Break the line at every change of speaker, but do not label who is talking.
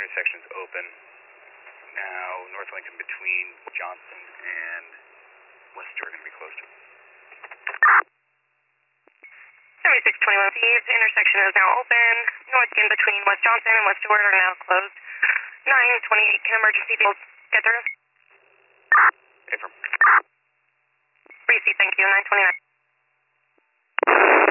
intersection's open. Now, North Lincoln between Johnson and Wester are going to be closed.
7621 Thieves, intersection is now open. North Lincoln between West Johnson and West Stewart are now closed. 928, can emergency vehicles get through?
Affirm.
Receive, thank you, 929.